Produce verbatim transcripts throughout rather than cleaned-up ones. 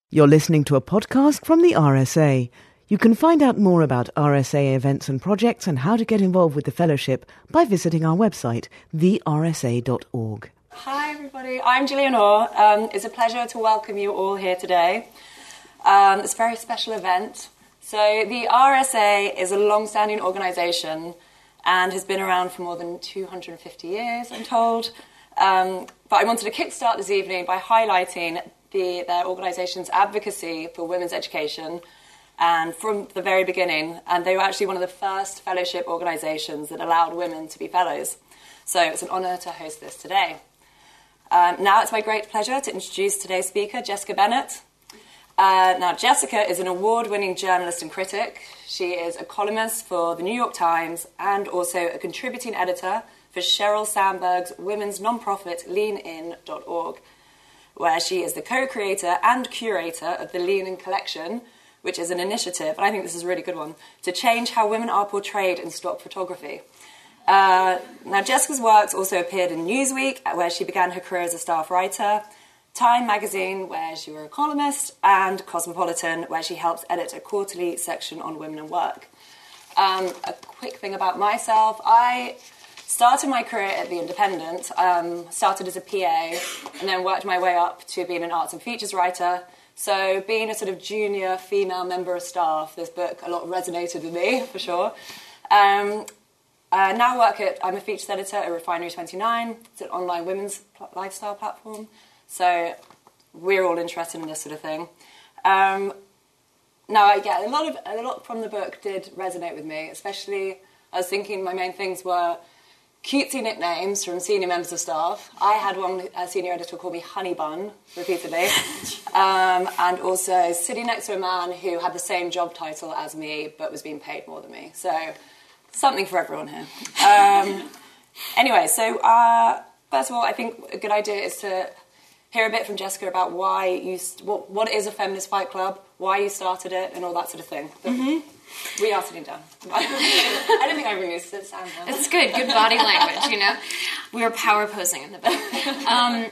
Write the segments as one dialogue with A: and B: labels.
A: You're listening to a podcast from the R S A. You can find out more about R S A events and projects and how to get involved with the fellowship by visiting our website, the r s a dot org.
B: Hi everybody, I'm Gillian Orr. Um, it's a pleasure to welcome you all here today. Um, it's a very special event. So the R S A is a long-standing organisation and has been around for more than two hundred fifty years, I'm told. Um, but I wanted to kickstart this evening by highlighting the, their organisation's advocacy for women's education, and from the very beginning, and they were actually one of the first fellowship organisations that allowed women to be fellows. So it's an honour to host this today. Um, now it's my great pleasure to introduce today's speaker, Jessica Bennett. Uh, now Jessica is an award-winning journalist and critic. She is a columnist for the New York Times and also a contributing editor for Sheryl Sandberg's women's non-profit lean in dot org, where she is the co-creator and curator of the Lean In Collection, which is an initiative, and I think this is a really good one, to change how women are portrayed in stock photography. Uh, now, Jessica's works also appeared in Newsweek, where she began her career as a staff writer, Time magazine, where she was a columnist, and Cosmopolitan, where she helps edit a quarterly section on women and work. Um, a quick thing about myself, I started my career at The Independent, um, started as a P A, and then worked my way up to being an arts and features writer. So being a sort of junior female member of staff, this book a lot resonated with me, for sure. Um, I now work at, I'm a features editor at Refinery twenty-nine. It's an online women's pl- lifestyle platform. So we're all interested in this sort of thing. Um, now, yeah, a lot of a lot from the book did resonate with me, especially I was thinking my main things were cutesy nicknames from senior members of staff. I had one a senior editor call me Honey Bun repeatedly, um, and also sitting next to a man who had the same job title as me but was being paid more than me. So something for everyone here. Um, anyway, so uh, first of all, I think a good idea is to hear a bit from Jessica about why you, what, what is a feminist fight club, why you started it, and all that sort of thing. Mm-hmm. We are sitting down. I don't think I really used to sound now.
C: It's good, good body language, you know. We were power posing in the back. Um,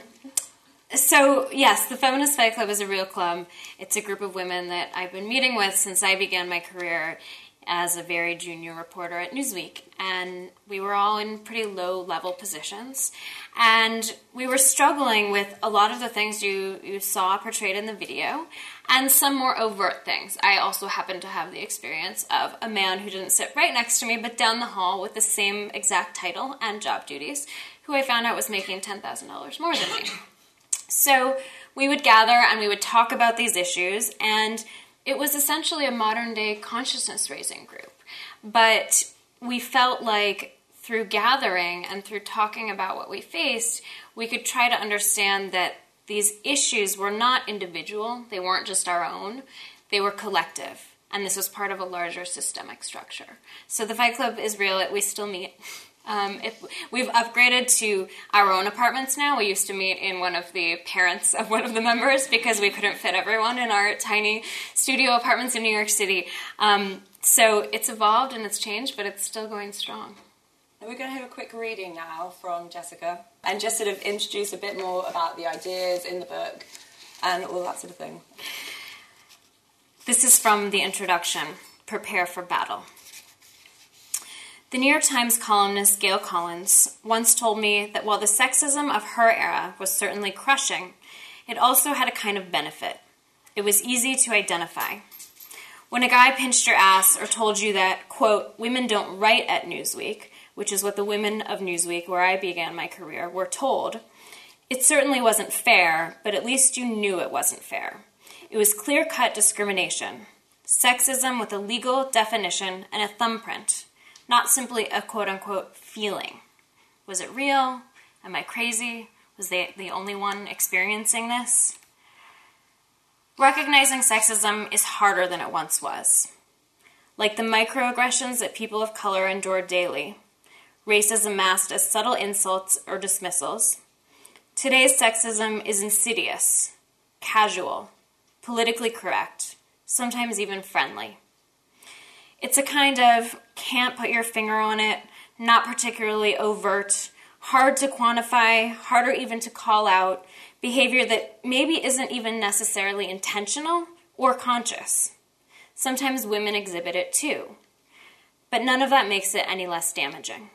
C: so, yes, the Feminist Fight Club is a real club. It's a group of women that I've been meeting with since I began my career as a very junior reporter at Newsweek. And we were all in pretty low-level positions. And we were struggling with a lot of the things you, you saw portrayed in the video, and some more overt things. I also happened to have the experience of a man who didn't sit right next to me, but down the hall with the same exact title and job duties, who I found out was making ten thousand dollars more than me. So we would gather and we would talk about these issues, and it was essentially a modern-day consciousness-raising group. But we felt like through gathering and through talking about what we faced, we could try to understand that these issues were not individual, they weren't just our own, they were collective, and this was part of a larger systemic structure. So the Fight Club is real, we still meet. Um, if, we've upgraded to our own apartments now. We used to meet in one of the parents of one of the members because we couldn't fit everyone in our tiny studio apartments in New York City. Um, so it's evolved and it's changed, but it's still going strong.
B: We're going to have a quick reading now from Jessica and just sort of introduce a bit more about the ideas in the book and all that sort of thing.
C: This is from the introduction, Prepare for Battle. The New York Times columnist Gail Collins once told me that while the sexism of her era was certainly crushing, it also had a kind of benefit. It was easy to identify. When a guy pinched your ass or told you that, quote, women don't write at Newsweek, which is what the women of Newsweek, where I began my career, were told, it certainly wasn't fair, but at least you knew it wasn't fair. It was clear-cut discrimination, sexism with a legal definition and a thumbprint, not simply a quote-unquote feeling. Was it real? Am I crazy? Was they the only one experiencing this? Recognizing sexism is harder than it once was. Like the microaggressions that people of color endure daily, racism masked as subtle insults or dismissals, today's sexism is insidious, casual, politically correct, sometimes even friendly. It's a kind of can't put your finger on it, not particularly overt, hard to quantify, harder even to call out, behavior that maybe isn't even necessarily intentional or conscious. Sometimes women exhibit it too, but none of that makes it any less damaging.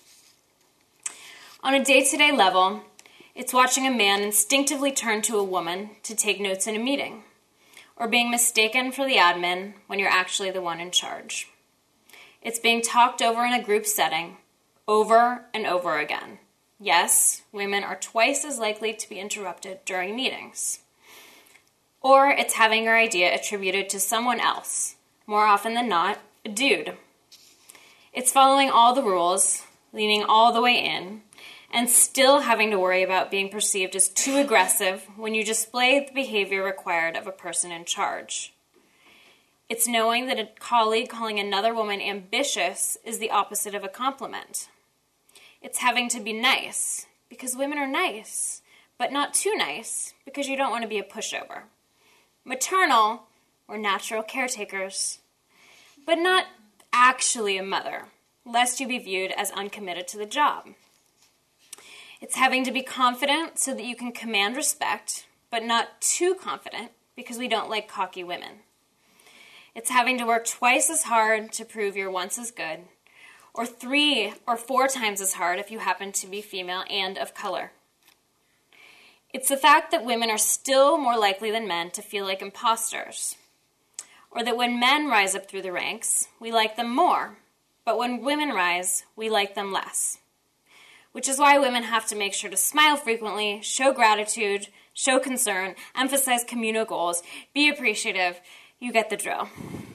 C: On a day-to-day level, it's watching a man instinctively turn to a woman to take notes in a meeting, or being mistaken for the admin when you're actually the one in charge. It's being talked over in a group setting over and over again. Yes, women are twice as likely to be interrupted during meetings. Or it's having your idea attributed to someone else, more often than not, a dude. It's following all the rules, leaning all the way in, and still having to worry about being perceived as too aggressive when you display the behavior required of a person in charge. It's knowing that a colleague calling another woman ambitious is the opposite of a compliment. It's having to be nice, because women are nice, but not too nice, because you don't want to be a pushover. Maternal, or natural caretakers, but not actually a mother, lest you be viewed as uncommitted to the job. It's having to be confident so that you can command respect, but not too confident because we don't like cocky women. It's having to work twice as hard to prove you're once as good, or three or four times as hard if you happen to be female and of color. It's the fact that women are still more likely than men to feel like imposters, or that when men rise up through the ranks, we like them more, but when women rise, we like them less. Which is why women have to make sure to smile frequently, show gratitude, show concern, emphasize communal goals, be appreciative. You get the drill.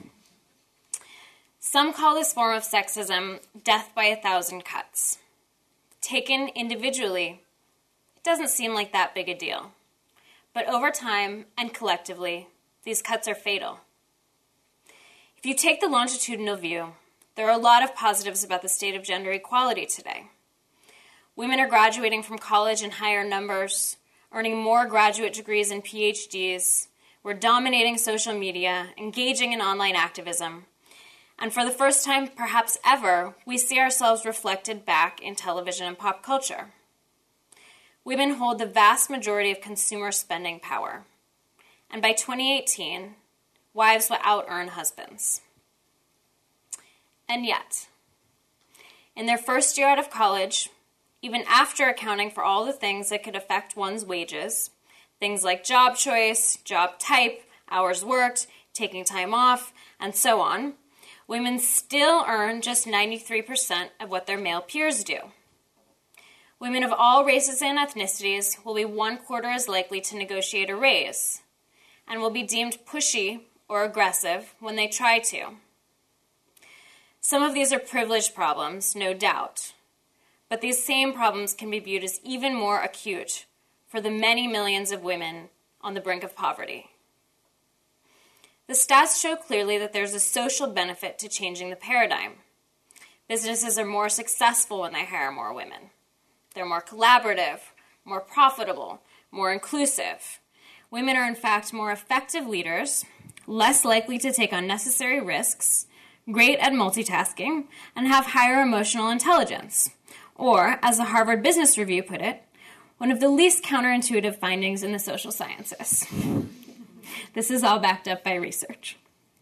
C: Some call this form of sexism death by a thousand cuts. Taken individually, it doesn't seem like that big a deal. But over time and collectively, these cuts are fatal. If you take the longitudinal view, there are a lot of positives about the state of gender equality today. Women are graduating from college in higher numbers, earning more graduate degrees and P H Ds. We're dominating social media, engaging in online activism. And for the first time, perhaps ever, we see ourselves reflected back in television and pop culture. Women hold the vast majority of consumer spending power. And by twenty eighteen, wives will out-earn husbands. And yet, in their first year out of college, even after accounting for all the things that could affect one's wages, things like job choice, job type, hours worked, taking time off, and so on, women still earn just ninety-three percent of what their male peers do. Women of all races and ethnicities will be one quarter as likely to negotiate a raise, and will be deemed pushy or aggressive when they try to. Some of these are privilege problems, no doubt. But these same problems can be viewed as even more acute for the many millions of women on the brink of poverty. The stats show clearly that there's a social benefit to changing the paradigm. Businesses are more successful when they hire more women. They're more collaborative, more profitable, more inclusive. Women are in fact more effective leaders, less likely to take unnecessary risks, great at multitasking, and have higher emotional intelligence. Or, as the Harvard Business Review put it, one of the least counterintuitive findings in the social sciences. This is all backed up by research.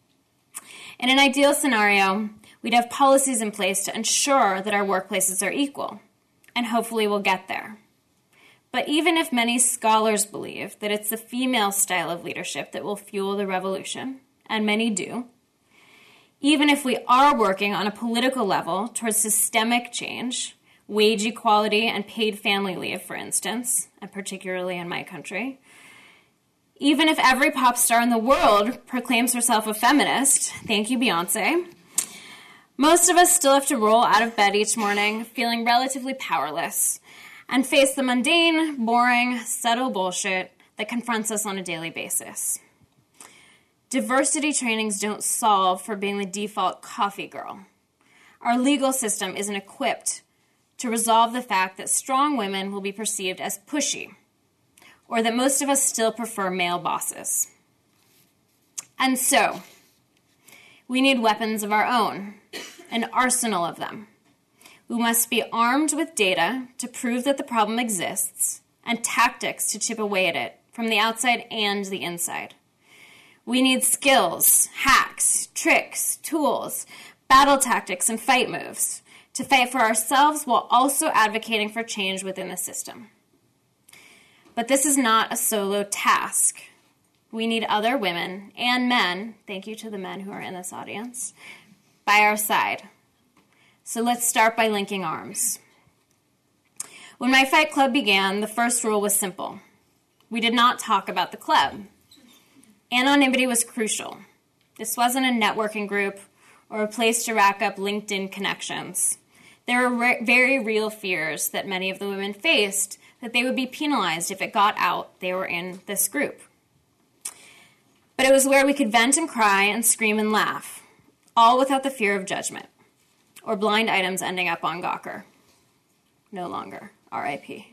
C: In an ideal scenario, we'd have policies in place to ensure that our workplaces are equal, and hopefully we'll get there. But even if many scholars believe that it's the female style of leadership that will fuel the revolution, and many do, even if we are working on a political level towards systemic change, wage equality and paid family leave, for instance, and particularly in my country, even if every pop star in the world proclaims herself a feminist, thank you, Beyonce, most of us still have to roll out of bed each morning feeling relatively powerless and face the mundane, boring, subtle bullshit that confronts us on a daily basis. Diversity trainings don't solve for being the default coffee girl. Our legal system isn't equipped to resolve the fact that strong women will be perceived as pushy, or that most of us still prefer male bosses. And so, we need weapons of our own, an arsenal of them. We must be armed with data to prove that the problem exists and tactics to chip away at it from the outside and the inside. We need skills, hacks, tricks, tools, battle tactics, and fight moves to fight for ourselves while also advocating for change within the system. But this is not a solo task. We need other women and men, thank you to the men who are in this audience, by our side. So let's start by linking arms. When my Fight Club began, the first rule was simple. We did not talk about the club. Anonymity was crucial. This wasn't a networking group or a place to rack up LinkedIn connections. There were re- very real fears that many of the women faced that they would be penalized if it got out they were in this group. But it was where we could vent and cry and scream and laugh, all without the fear of judgment or blind items ending up on Gawker. No longer, R I P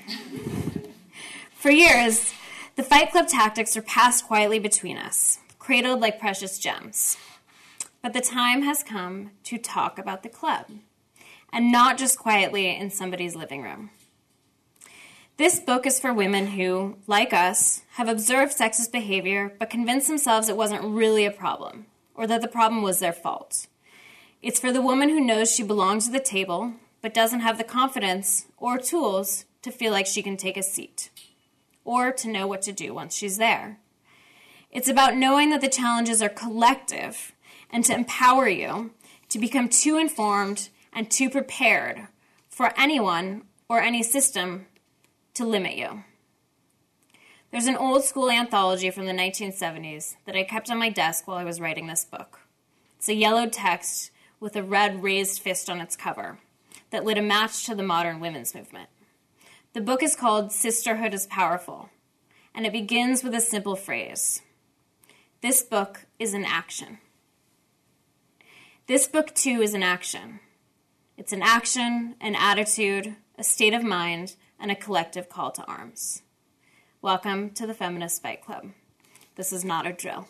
C: For years, the Fight Club tactics were passed quietly between us, cradled like precious gems. But the time has come to talk about the club, and not just quietly in somebody's living room. This book is for women who, like us, have observed sexist behavior but convinced themselves it wasn't really a problem, or that the problem was their fault. It's for the woman who knows she belongs at the table but doesn't have the confidence or tools to feel like she can take a seat, or to know what to do once she's there. It's about knowing that the challenges are collective and to empower you to become too informed and too prepared for anyone or any system to limit you. There's an old school anthology from the nineteen seventies that I kept on my desk while I was writing this book. It's a yellowed text with a red raised fist on its cover that lit a match to the modern women's movement. The book is called Sisterhood is Powerful, and it begins with a simple phrase. This book is an action. This book, too, is an action. It's an action, an attitude, a state of mind, and a collective call to arms. Welcome to the Feminist Fight Club. This is not a drill.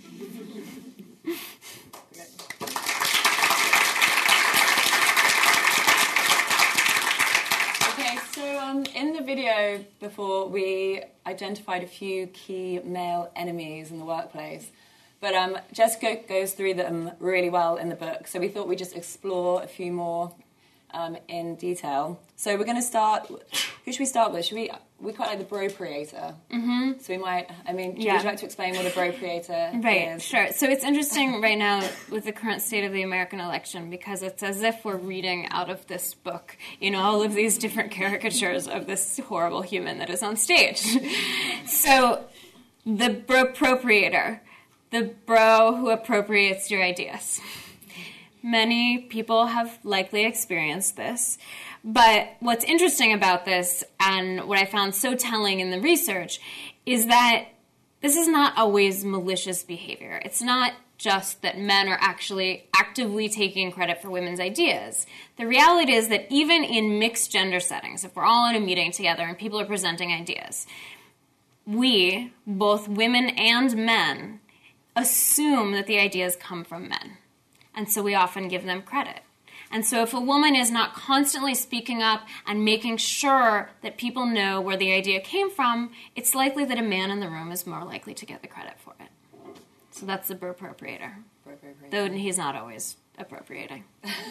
B: Okay, so um, in the video before, we identified a few key male enemies in the workplace. But um, Jessica goes through them really well in the book, so we thought we'd just explore a few more um, in detail. So we're going to start. Who should we start with? Should we? We quite like the bropriator. Mm-hmm. So we might. I mean, yeah. Would you like to explain what a bropriator
C: right,
B: is?
C: Sure. So it's interesting right now with the current state of the American election because it's as if we're reading out of this book, you know, all of these different caricatures of this horrible human that is on stage. So the bropriator. The bro who appropriates your ideas. Many people have likely experienced this, but what's interesting about this, and what I found so telling in the research, is that this is not always malicious behavior. It's not just that men are actually actively taking credit for women's ideas. The reality is that even in mixed gender settings, if we're all in a meeting together and people are presenting ideas, we, both women and men, assume that the ideas come from men. And so we often give them credit. And so if a woman is not constantly speaking up and making sure that people know where the idea came from, it's likely that a man in the room is more likely to get the credit for it. So that's the bropriator. Though he's not always appropriating.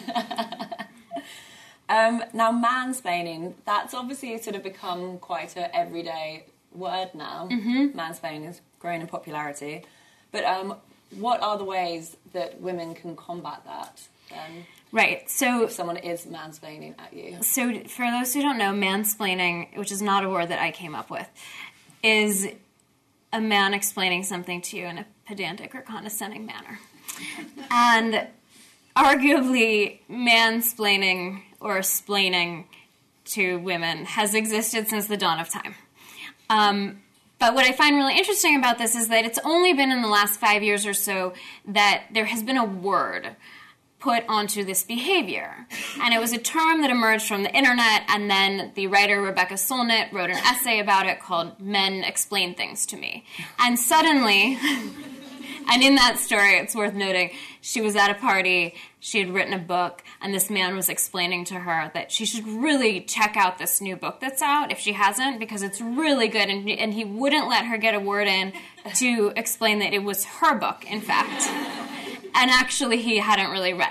B: um, now, mansplaining, that's obviously sort of become quite an everyday word now. Mm-hmm. Mansplaining is growing in popularity. But um, what are the ways that women can combat that? Um,
C: right. So
B: if someone is mansplaining at you.
C: So for those who don't know, mansplaining, which is not a word that I came up with, is a man explaining something to you in a pedantic or condescending manner. And arguably, mansplaining or splaining to women has existed since the dawn of time. Um, But what I find really interesting about this is that it's only been in the last five years or so that there has been a word put onto this behavior. And it was a term that emerged from the internet, and then the writer Rebecca Solnit wrote an essay about it called Men Explain Things to Me. And suddenly, And in that story, it's worth noting, she was at a party, she had written a book, and this man was explaining to her that she should really check out this new book that's out, if she hasn't, because it's really good, and, and he wouldn't let her get a word in to explain that it was her book, in fact. And actually, he hadn't really read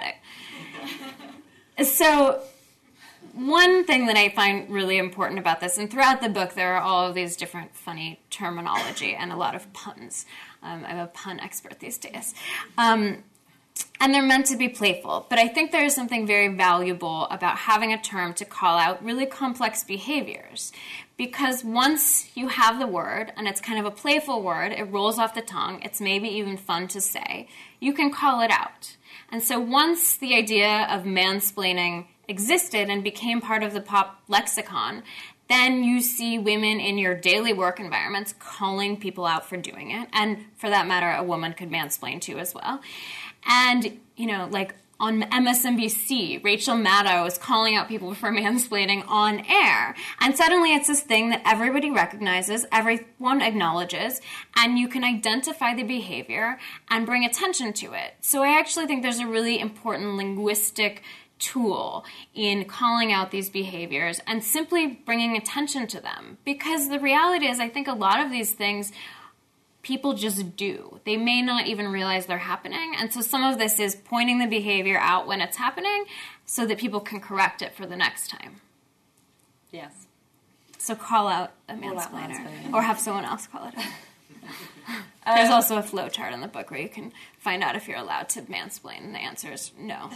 C: it. So one thing that I find really important about this, and throughout the book there are all of these different funny terminology and a lot of puns. Um, I'm a pun expert these days. Um, and they're meant to be playful, but I think there is something very valuable about having a term to call out really complex behaviors. Because once you have the word, and it's kind of a playful word, it rolls off the tongue, it's maybe even fun to say, you can call it out. And so once the idea of mansplaining existed and became part of the pop lexicon, then you see women in your daily work environments calling people out for doing it. And for that matter, a woman could mansplain too as well. And, you know, like on M S N B C, Rachel Maddow is calling out people for mansplaining on air. And suddenly it's this thing that everybody recognizes, everyone acknowledges, and you can identify the behavior and bring attention to it. So I actually think there's a really important linguistic tool in calling out these behaviors and simply bringing attention to them. Because the reality is, I think a lot of these things people just do. They may not even realize they're happening. And so some of this is pointing the behavior out when it's happening so that people can correct it for the next time.
B: Yes.
C: So call out a mansplainer.
B: mansplaining.
C: Or have someone else call it out. There's also a flow chart in the book where you can find out if you're allowed to mansplain, and the answer is no.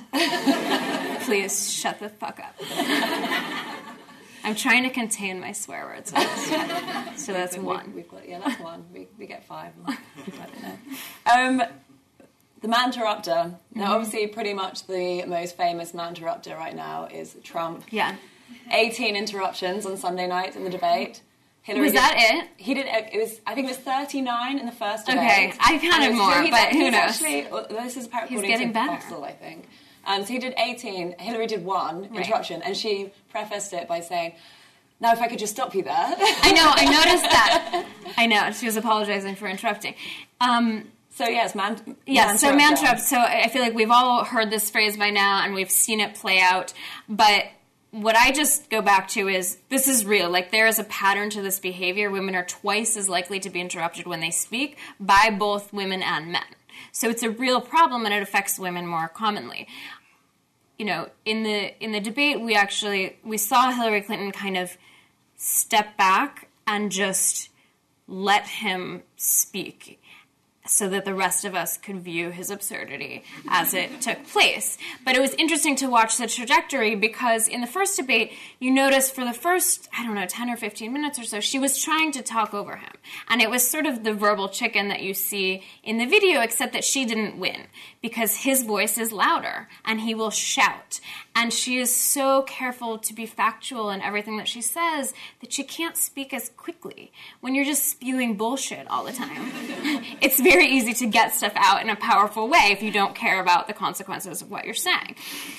C: Please shut the fuck up. I'm trying to contain my swear words. So that's
B: we,
C: one.
B: We, we've got, yeah, that's one. We, we get five. I don't know. Um, the Manterrupter. Now,
C: Mm-hmm.
B: obviously, pretty much the most famous Manterrupter right now is Trump.
C: Yeah.
B: eighteen interruptions on Sunday night in the debate. Hillary
C: Was
B: did,
C: that it?
B: He did. It was. I think it was thirty-nine in the first debate.
C: Okay, I counted
B: And
C: more,
B: so he's,
C: but
B: he's
C: who knows?
B: Actually, well, this is apparently
C: He's
B: according
C: getting
B: to
C: better.
B: Fossil, I think. And so he did eighteen. Hillary did one
C: Right.
B: interruption, and she prefaced it by saying, "Now, if I could just stop you there."
C: I know. I noticed that. I know. She was apologizing for interrupting. Um,
B: So yes, man.
C: Yeah, so
B: Manterrupter.
C: Manterrupt, so I feel like we've all heard this phrase by now and we've seen it play out, but what I just go back to is this is real. Like, there is a pattern to this behavior. Women are twice as likely to be interrupted when they speak by both women and men. So it's a real problem and it affects women more commonly. You know, in the in the debate, we actually, we saw Hillary Clinton kind of step back and just let him speak, so that the rest of us could view his absurdity as it took place. But it was interesting to watch the trajectory because in the first debate, you notice for the first, I don't know, ten or fifteen minutes or so, she was trying to talk over him. And it was sort of the verbal chicken that you see in the video, except that she didn't win because his voice is louder and he will shout. And she is so careful to be factual in everything that she says that she can't speak as quickly when you're just spewing bullshit all the time. It's very easy to get stuff out in a powerful way if you don't care about the consequences of what you're saying.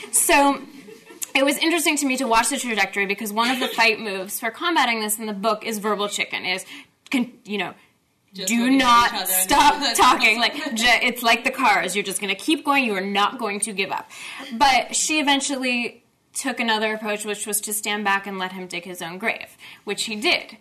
C: So it was interesting to me to watch the trajectory because one of the fight moves for combating this in the book is verbal chicken, is, you know,
D: Just
C: do
D: looking at
C: not
D: each other and-
C: stop talking. Like, j- it's like the cars. You're just going to keep going. You are not going to give up. But she eventually took another approach, which was to stand back and let him dig his own grave, which he did.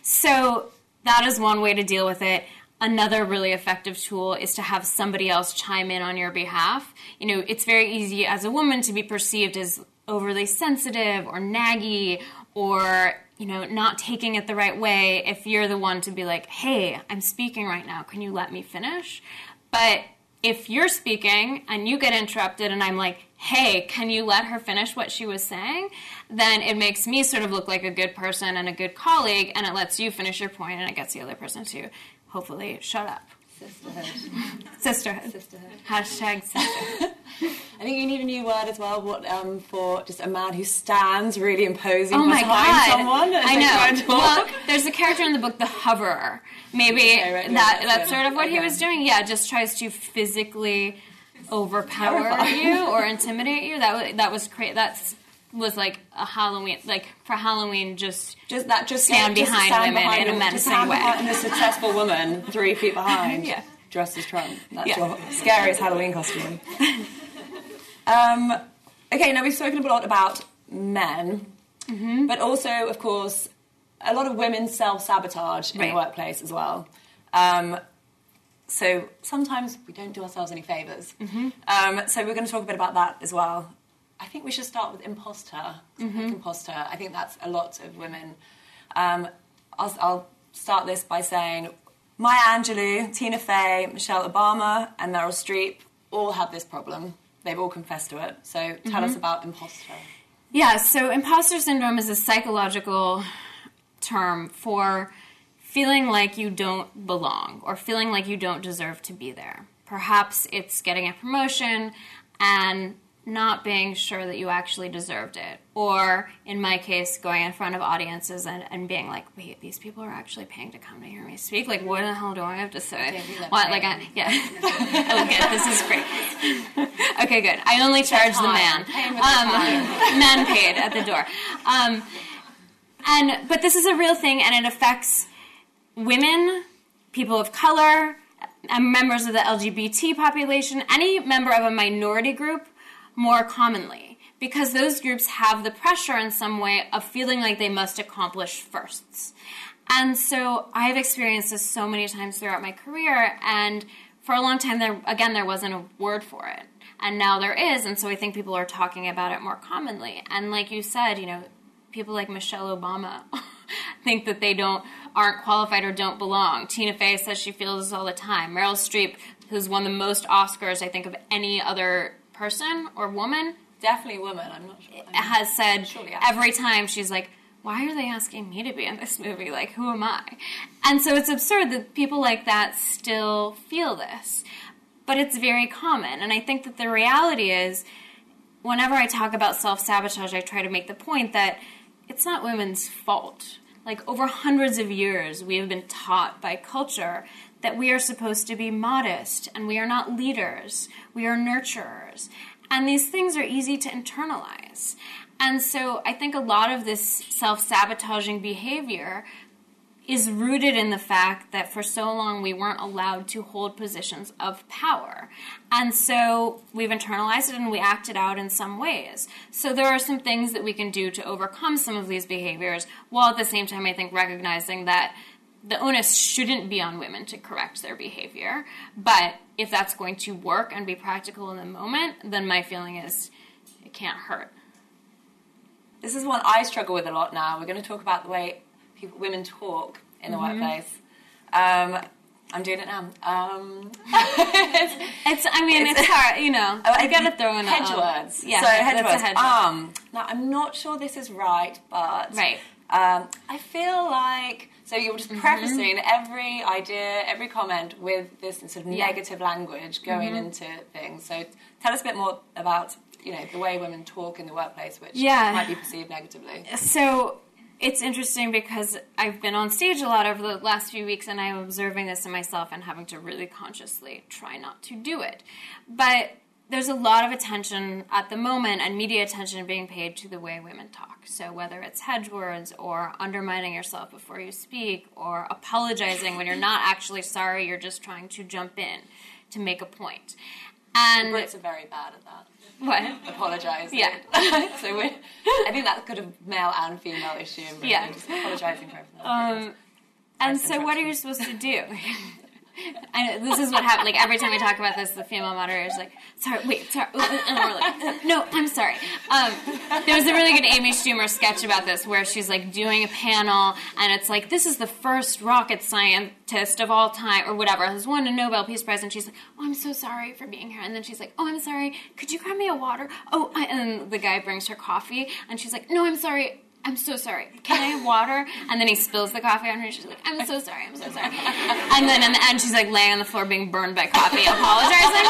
C: So that is one way to deal with it. Another really effective tool is to have somebody else chime in on your behalf. You know, it's very easy as a woman to be perceived as overly sensitive or naggy or, you know, not taking it the right way if you're the one to be like, hey, I'm speaking right now, can you let me finish? But if you're speaking and you get interrupted and I'm like, hey, can you let her finish what she was saying? Then it makes me sort of look like a good person and a good colleague, and it lets you finish your point and it gets the other person to hopefully shut up.
B: Sisterhood.
C: Sisterhood.
B: Sisterhood.
C: Hashtag sisterhood.
B: I think you need a new word as well. What um, for just a man who stands really imposing
C: Oh my
B: behind
C: god!
B: someone. as
C: I
B: they try and
C: know.
B: talk.
C: Well, there's a character in the book, the Hoverer. Maybe
B: Okay, right, yeah,
C: that
B: that's
C: that's
B: good.
C: sort of what he
B: Okay.
C: was doing. Yeah, just tries to physically overpower
B: Terrify.
C: you or intimidate you. That was, that was cra- That's was like a Halloween, like for Halloween, just
B: Just that, just
C: stand
B: just
C: behind
B: stand
C: women
B: behind
C: in a
B: just
C: menacing
B: stand
C: way.
B: behind a successful woman three feet behind.
C: Yeah.
B: dressed as Trump. That's
C: Yeah.
B: your scariest Halloween costume. um, okay, now we've spoken a lot about men, mm-hmm. but also, of course, a lot of women self-sabotage in
C: Right.
B: the workplace as well. Um, so sometimes we don't do ourselves any favours. Mm-hmm. Um, so we're going to talk a bit about that as well. I think we should start with imposter. Mm-hmm. Like imposter. I think that's a lot of women. Um, I'll, I'll start this by saying Maya Angelou, Tina Fey, Michelle Obama, and Meryl Streep all have this problem. They've all confessed to it. So tell mm-hmm. us about imposter.
C: Yeah, so imposter syndrome is a psychological term for feeling like you don't belong or feeling like you don't deserve to be there. Perhaps it's getting a promotion and not being sure that you actually deserved it. Or, in my case, going in front of audiences and, and being like, wait, these people are actually paying to come to hear me speak? Like, what the hell do I have to say? What, like, I, yeah. Oh, good, this is great. Okay, good. I only charge the man. Um, men paid at the door. Um, and But this is a real thing, and it affects women, people of color, members of the L G B T population, any member of a minority group, more commonly, because those groups have the pressure in some way of feeling like they must accomplish firsts. And so I have experienced this so many times throughout my career, and for a long time, there again, there wasn't a word for it. And now there is, and so I think people are talking about it more commonly. And like you said, you know, people like Michelle Obama think that they don't aren't qualified or don't belong. Tina Fey says she feels this all the time. Meryl Streep, who's won the most Oscars, I think, of any other person or woman,
B: definitely woman, I'm not sure, I mean,
C: has said
B: surely
C: every time, she's like, why are they asking me to be in this movie? Like, who am I? And so it's absurd that people like that still feel this. But it's very common. And I think that the reality is, whenever I talk about self-sabotage, I try to make the point that it's not women's fault. Like, over hundreds of years, we have been taught by culture that we are supposed to be modest, and we are not leaders. We are nurturers. And these things are easy to internalize. And so I think a lot of this self-sabotaging behavior is rooted in the fact that for so long we weren't allowed to hold positions of power. And so we've internalized it and we act it out in some ways. So there are some things that we can do to overcome some of these behaviors, while at the same time I think recognizing that the onus shouldn't be on women to correct their behavior. But if that's going to work and be practical in the moment, then my feeling is it can't hurt.
B: This is one I struggle with a lot now. We're going to talk about the way people, women talk in the mm-hmm. workplace. Um, I'm doing it now. Um,
C: it's, I mean, it's, it's hard, you know. Oh, I got to throw in
B: hedge
C: a,
B: words.
C: Yeah,
B: so hedge words.
C: Hedge
B: um, now, I'm not sure this is right, but
C: right.
B: Um, I feel like, so you're just mm-hmm. prefacing every idea, every comment with this sort of yeah. negative language going mm-hmm. into things. So tell us a bit more about, you know, the way women talk in the workplace, which
C: yeah.
B: might be perceived negatively.
C: So it's interesting because I've been on stage a lot over the last few weeks, and I'm observing this in myself and having to really consciously try not to do it. But there's a lot of attention at the moment and media attention being paid to the way women talk. So whether it's hedge words or undermining yourself before you speak or apologizing when you're not actually sorry, you're just trying to jump in to make a point. And
B: the Brits are very bad at that.
C: What?
B: Apologising.
C: Yeah.
B: So we're, I think that's kind of male and female issue. Really.
C: Yeah.
B: Just apologising for everything.
C: Um, and so what are you supposed to do? And this is what happened. Like, every time we talk about this, the female moderator is like, sorry, wait, sorry. And we're like, no, I'm sorry. Um, there was a really good Amy Schumer sketch about this where she's, like, doing a panel, and it's like, this is the first rocket scientist of all time, or whatever, has won a Nobel Peace Prize, and she's like, oh, I'm so sorry for being here. And then she's like, oh, I'm sorry. Could you grab me a water? Oh, I, and then the guy brings her coffee, and she's like, no, I'm sorry. I'm so sorry. Can I have water? And then he spills the coffee on her. She's like, I'm so sorry. I'm so sorry. And then in the end, she's like laying on the floor being burned by coffee, apologizing.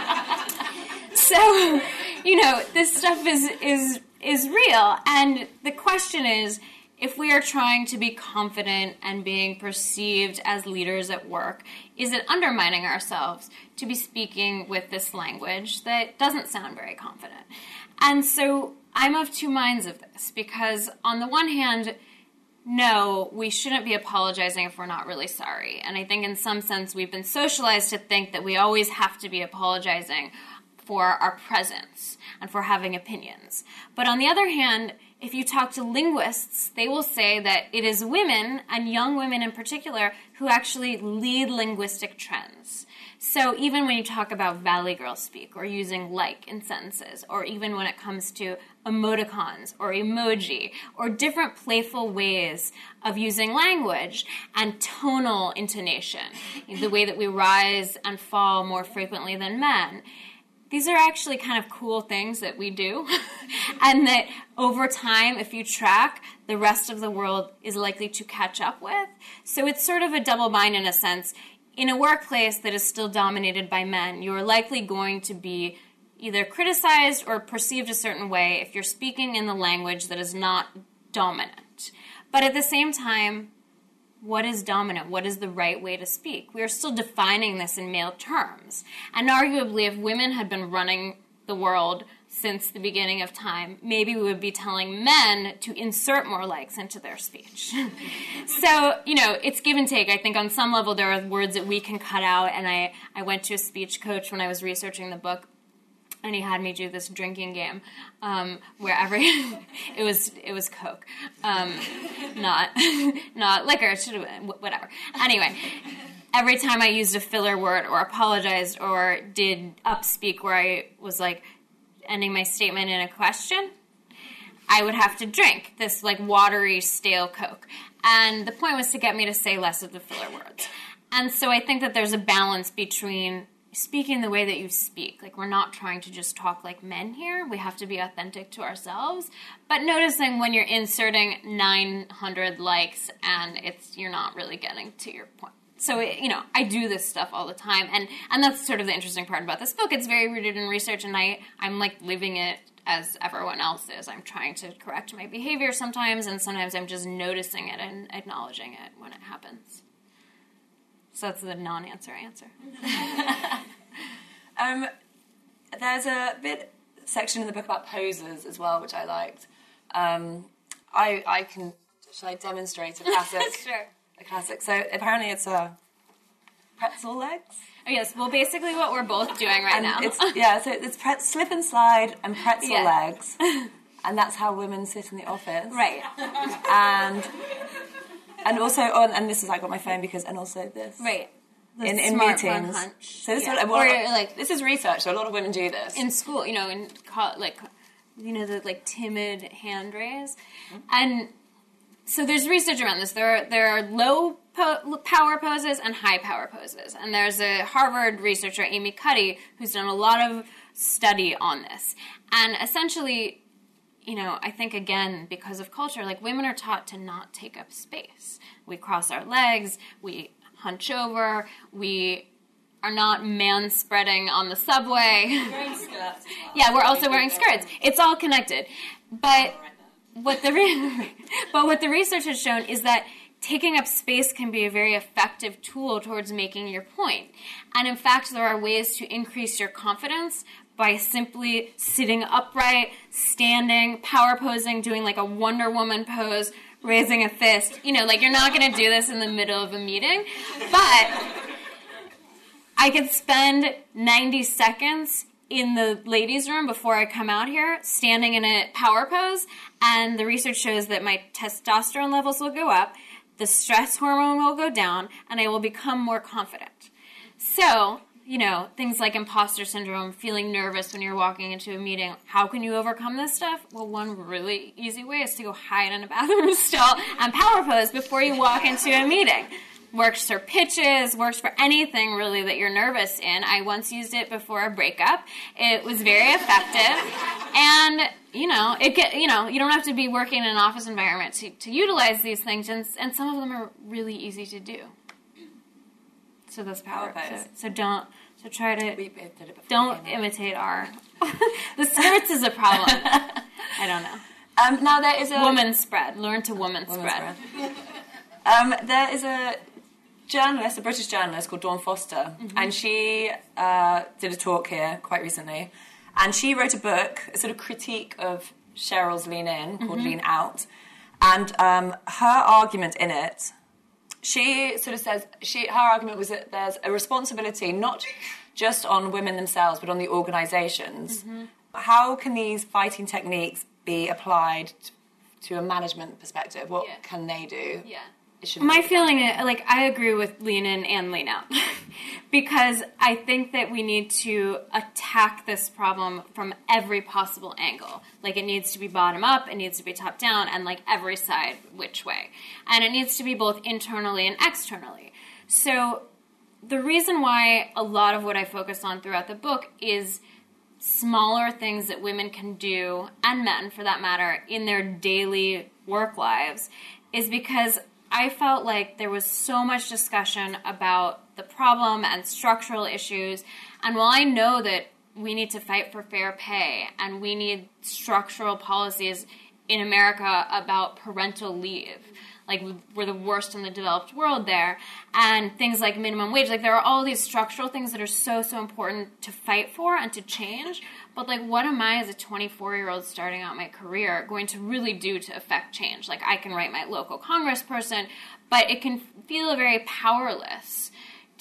C: So, you know, this stuff is is is real. And the question is, if we are trying to be confident and being perceived as leaders at work, is it undermining ourselves to be speaking with this language that doesn't sound very confident? And so I'm of two minds of this, because on the one hand, no, we shouldn't be apologizing if we're not really sorry. And I think in some sense we've been socialized to think that we always have to be apologizing for our presence and for having opinions. But on the other hand, if you talk to linguists, they will say that it is women, and young women in particular, who actually lead linguistic trends. So even when you talk about Valley Girl speak or using like in sentences, or even when it comes to emoticons or emoji or different playful ways of using language and tonal intonation, the way that we rise and fall more frequently than men, these are actually kind of cool things that we do, and that over time, if you track, the rest of the world is likely to catch up with. So it's sort of a double bind in a sense. In a workplace that is still dominated by men, you're likely going to be either criticized or perceived a certain way if you're speaking in the language that is not dominant. But at the same time, what is dominant? What is the right way to speak? We are still defining this in male terms. And arguably, if women had been running the world since the beginning of time, maybe we would be telling men to insert more likes into their speech. So, you know, it's give and take. I think on some level there are words that we can cut out, and I, I went to a speech coach when I was researching the book, and he had me do this drinking game um, where every it was it was Coke, um, not not liquor. It should have been whatever. Anyway, every time I used a filler word or apologized or did upspeak where I was like ending my statement in a question, I would have to drink this like watery, stale Coke. And the point was to get me to say less of the filler words. And so I think that there's a balance between speaking the way that you speak. Like, we're not trying to just talk like men here. We have to be authentic to ourselves. But noticing when you're inserting nine hundred likes and it's you're not really getting to your point. So, it, you know, I do this stuff all the time. And, and that's sort of the interesting part about this book. It's very rooted in research, and I, I'm, like, living it as everyone else is. I'm trying to correct my behavior sometimes, and sometimes I'm just noticing it and acknowledging it when it happens. So that's the non-answer answer.
B: um, there's a bit section in the book about poses as well, which I liked. Um, I I can should I demonstrate a classic?
C: Sure.
B: A classic. So apparently it's a pretzel legs.
C: Oh, yes. Well, basically what we're both doing right
B: and
C: now.
B: It's, yeah. So it's pre- slip and slide and pretzel
C: Yeah.
B: legs, and that's how women sit in the office.
C: Right.
B: And. And also, oh, and this is, I got my phone because, and also this.
C: Right. The
B: In, in
C: smartphone
B: meetings.
C: hunch.
B: So this
C: Yeah.
B: is what,
C: Or,
B: well,
C: like,
B: this is research, so a lot of women do this.
C: in school, you know, in co- like, you know, the like timid hand raise, and so there's research around this. There are there are low po- power poses and high power poses, and there's a Harvard researcher, Amy Cuddy, who's done a lot of study on this, and essentially, you know, I think, again, because of culture, like, women are taught to not take up space. We cross our legs, we hunch over, we are not man-spreading on the subway.
B: Wearing skirts.
C: Yeah, we're also wearing skirts. It's all connected. But what the re- but what the research has shown is that taking up space can be a very effective tool towards making your point. And in fact, there are ways to increase your confidence by simply sitting upright, standing, power posing, doing like a Wonder Woman pose, raising a fist. You know, like, you're not going to do this in the middle of a meeting. But I could spend ninety seconds in the ladies' room before I come out here, standing in a power pose, and the research shows that my testosterone levels will go up, the stress hormone will go down, and I will become more confident. So, you know, things like imposter syndrome, feeling nervous when you're walking into a meeting. How can you overcome this stuff? Well, one really easy way is to go hide in a bathroom stall and power pose before you walk into a meeting. Works for pitches, works for anything really that you're nervous in. I once used it before a breakup. It was very effective. And, you know, it get, you know, you don't have to be working in an office environment to, to utilize these things, and, and some of them are really easy to do. So that's power pose. So, so don't, so try to,
B: We did it before.
C: don't imitate our, the skirts is a problem. I don't know.
B: Um, now there is a...
C: Woman spread. Learn to woman
B: Woman
C: spread.
B: spread. um, there is a journalist, a British journalist called Dawn Foster, mm-hmm. and she uh, did a talk here quite recently, and she wrote a book, a sort of critique of Cheryl's Lean In, called mm-hmm. Lean Out, And um, her argument in it, she sort of says, she her argument was that there's a responsibility not just on women themselves, but on the organisations. Mm-hmm. How can these fighting techniques be applied to a management perspective? What yeah. can they do?
C: Yeah. My feeling, like, I agree with lean in and lean out. Because I think that we need to attack this problem from every possible angle. Like, it needs to be bottom up, it needs to be top down, and, like, every side which way. And it needs to be both internally and externally. So the reason why a lot of what I focus on throughout the book is smaller things that women can do, and men for that matter, in their daily work lives, is because I felt like there was so much discussion about the problem and structural issues. And while I know that we need to fight for fair pay and we need structural policies in America about parental leave, like we're the worst in the developed world there, and things like minimum wage, like there are all these structural things that are so, so important to fight for and to change. But like, what am I as a twenty-four-year-old starting out my career going to really do to affect change? Like, I can write my local congressperson, but it can feel very powerless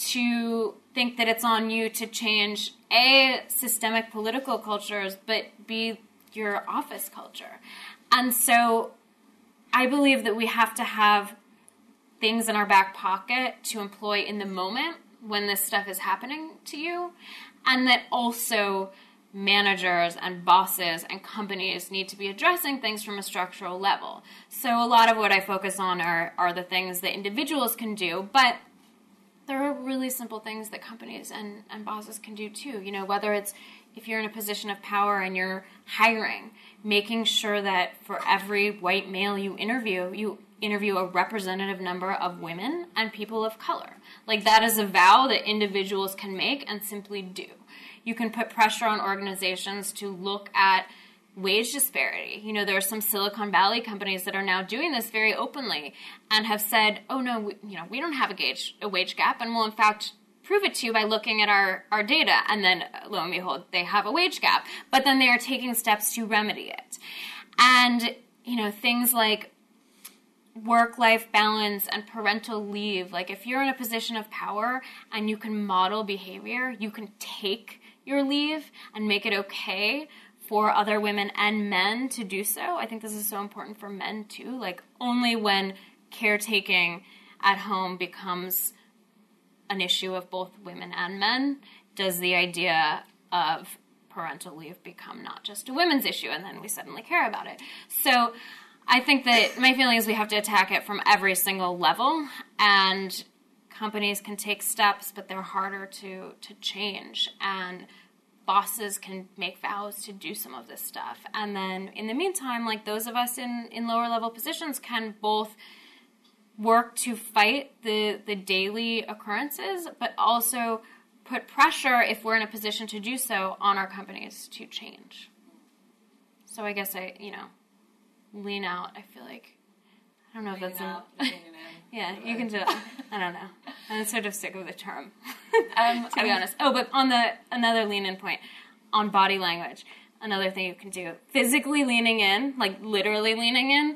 C: to think that it's on you to change, A, systemic political cultures, but B, your office culture. And so I believe that we have to have things in our back pocket to employ in the moment when this stuff is happening to you, and that also managers and bosses and companies need to be addressing things from a structural level. So a lot of what I focus on are, are the things that individuals can do, but there are really simple things that companies and, and bosses can do too. You know, whether it's if you're in a position of power and you're hiring, making sure that for every white male you interview, you interview a representative number of women and people of color. Like, that is a vow that individuals can make and simply do. You can put pressure on organizations to look at wage disparity. You know, there are some Silicon Valley companies that are now doing this very openly and have said, oh no, we, you know, we don't have a wage, a wage gap, and we'll in fact prove it to you by looking at our, our data. And then, lo and behold, they have a wage gap. But then they are taking steps to remedy it. And, you know, things like work-life balance and parental leave. Like, if you're in a position of power and you can model behavior, you can take your leave and make it okay for other women and men to do so. I think this is so important for men too. Like, only when caretaking at home becomes an issue of both women and men does the idea of parental leave become not just a women's issue, and then we suddenly care about it. So I think that my feeling is we have to attack it from every single level, and companies can take steps, but they're harder to, to change, and bosses can make vows to do some of this stuff. And then in the meantime, like, those of us in, in lower level positions can both work to fight the, the daily occurrences, but also put pressure, if we're in a position to do so, on our companies to change. So I guess I, you know, lean out, I feel like. I don't know
B: Leaning
C: if that's
B: out,
C: a...
B: leaning in.
C: Yeah, you can do it. I don't know. I'm sort of sick of the term, um, to be honest. Oh, but on the another lean-in point, on body language, another thing you can do. Physically leaning in, like literally leaning in,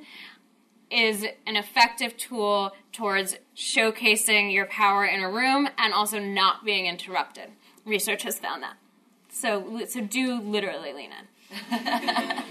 C: is an effective tool towards showcasing your power in a room and also not being interrupted. Research has found that. So, so do literally lean in.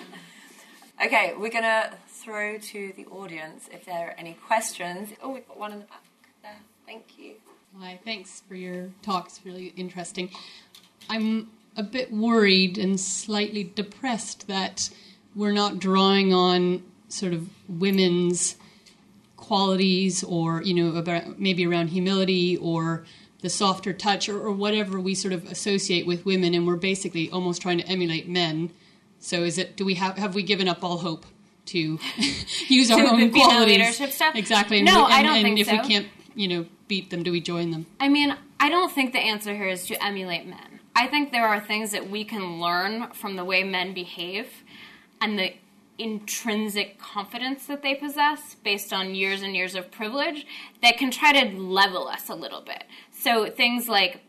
B: Okay, we're going to throw to the audience if there are any questions. Oh, we've got one in the back there. Thank you.
D: Hi, thanks for your talk. It's really interesting. I'm a bit worried and slightly depressed that we're not drawing on sort of women's qualities, or, you know, about maybe around humility or the softer touch, or, or whatever we sort of associate with women, and we're basically almost trying to emulate men. So is it, do we have, have we given up all hope to use our own qualities?
C: Leadership stuff?
D: Exactly. And
C: no,
D: we, and,
C: I don't
D: and
C: think
D: if
C: so.
D: we can't, you know, beat them, do we join them?
C: I mean, I don't think the answer here is to emulate men. I think there are things that we can learn from the way men behave and the intrinsic confidence that they possess based on years and years of privilege that can try to level us a little bit. So things like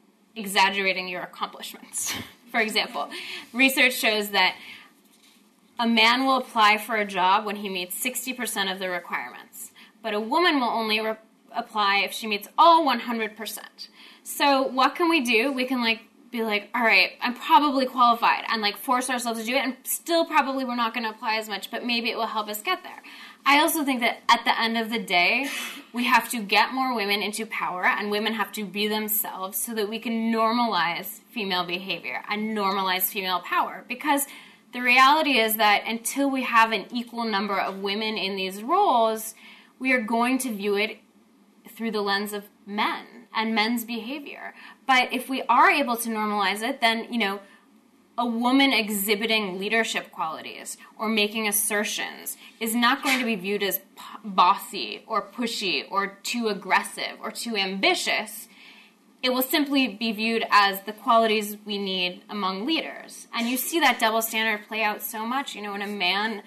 C: exaggerating your accomplishments, for example. Research shows that a man will apply for a job when he meets sixty percent of the requirements, but a woman will only re- apply if she meets all one hundred percent. So what can we do? We can like be like, all right, I'm probably qualified, and like force ourselves to do it, and still probably we're not going to apply as much, but maybe it will help us get there. I also think that at the end of the day, we have to get more women into power, and women have to be themselves so that we can normalize female behavior and normalize female power. Because the reality is that until we have an equal number of women in these roles, we are going to view it through the lens of men and men's behavior. But if we are able to normalize it, then, you know, a woman exhibiting leadership qualities or making assertions is not going to be viewed as bossy or pushy or too aggressive or too ambitious. It will simply be viewed as the qualities we need among leaders. And you see that double standard play out so much. You know, when a man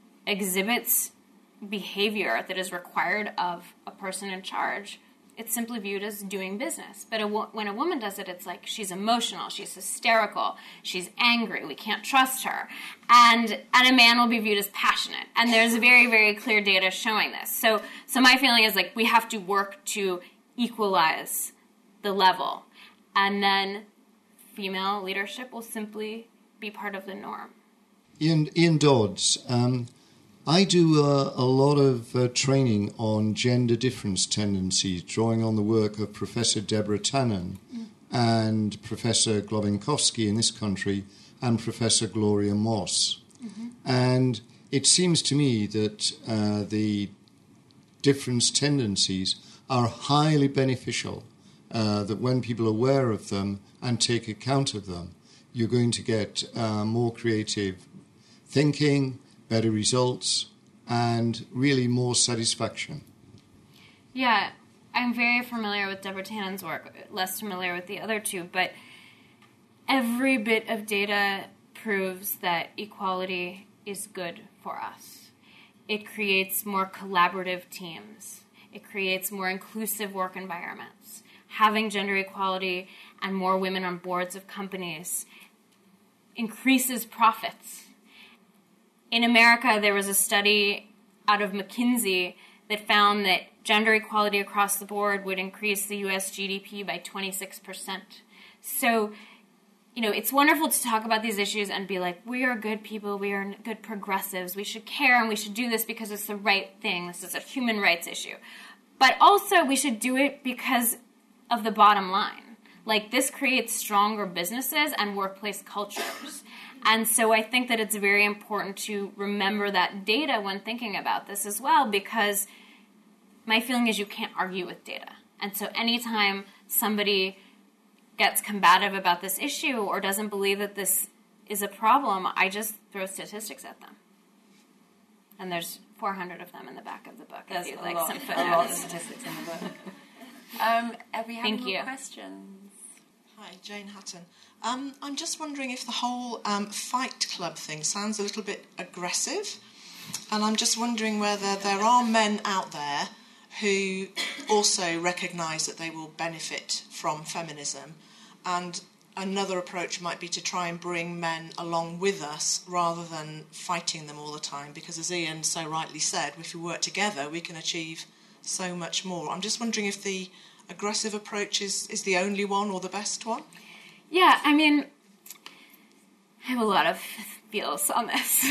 C: exhibits behavior that is required of a person in charge, it's simply viewed as doing business. But a wo- when a woman does it, it's like she's emotional, she's hysterical, she's angry, we can't trust her. And and a man will be viewed as passionate. And there's very, very clear data showing this. So so my feeling is like we have to work to equalize the level. And then female leadership will simply be part of the norm.
E: Ian, Ian Dodds, um, I do uh, a lot of uh, training on gender difference tendencies, drawing on the work of Professor Deborah Tannen mm. and Professor Globinkowski in this country and Professor Gloria Moss. Mm-hmm. And it seems to me that uh, the difference tendencies are highly beneficial, uh, that when people are aware of them and take account of them, you're going to get uh, more creative thinking, better results, and really more satisfaction.
C: Yeah, I'm very familiar with Deborah Tannen's work, less familiar with the other two, but every bit of data proves that equality is good for us. It creates more collaborative teams. It creates more inclusive work environments. Having gender equality and more women on boards of companies increases profits. In America, there was a study out of McKinsey that found that gender equality across the board would increase the U S G D P by twenty-six percent. So, you know, it's wonderful to talk about these issues and be like, we are good people, we are good progressives, we should care and we should do this because it's the right thing, this is a human rights issue. But also, we should do it because of the bottom line. Like, this creates stronger businesses and workplace cultures. And so I think that it's very important to remember that data when thinking about this as well, because my feeling is you can't argue with data. And so anytime somebody gets combative about this issue or doesn't believe that this is a problem, I just throw statistics at them. And there's four hundred of them in the back of the book.
B: There's
C: if you'd
B: a,
C: like
B: lot,
C: some
B: a lot of
C: footnotes.
B: statistics in the book. Um, have we had
C: Thank
B: more
C: you.
B: questions?
F: Hi, Jane Hutton. Um, I'm just wondering if the whole um, Fight Club thing sounds a little bit aggressive, and I'm just wondering whether there are men out there who also recognise that they will benefit from feminism, and another approach might be to try and bring men along with us rather than fighting them all the time, because as Ian so rightly said, if we work together we can achieve so much more. I'm just wondering if the aggressive approach is, is the only one or the best one?
C: Yeah, I mean, I have a lot of feels on this.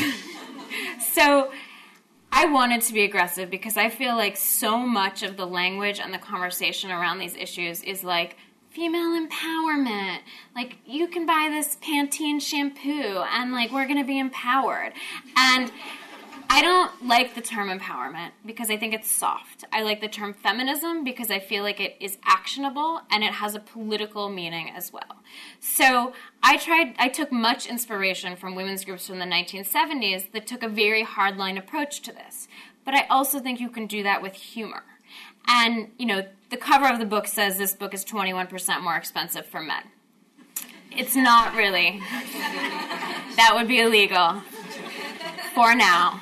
C: So I wanted to be aggressive because I feel like so much of the language and the conversation around these issues is like female empowerment. Like, you can buy this Pantene shampoo and like we're going to be empowered. And I don't like the term empowerment because I think it's soft. I like the term feminism because I feel like it is actionable and it has a political meaning as well. So I tried, I took much inspiration from women's groups from the nineteen seventies that took a very hardline approach to this. But I also think you can do that with humor. And, you know, the cover of the book says this book is twenty-one percent more expensive for men. It's not really. That would be illegal. For now.